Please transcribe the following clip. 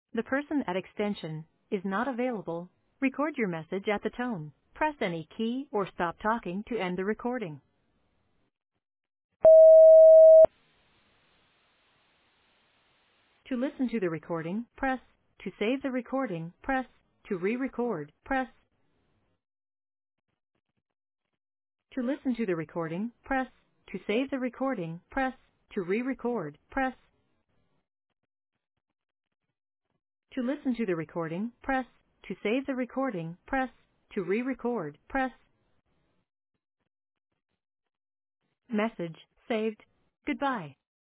The person at extension is not available. Record your message at the tone. Press any key or stop talking to end the recording. To listen to the recording, press. To save the recording, press. To re-record, press. To listen to the recording, press. To save the recording, press. To re-record, press. To listen to the recording, press. To save the recording, press. To re-record, press. Message saved. Goodbye.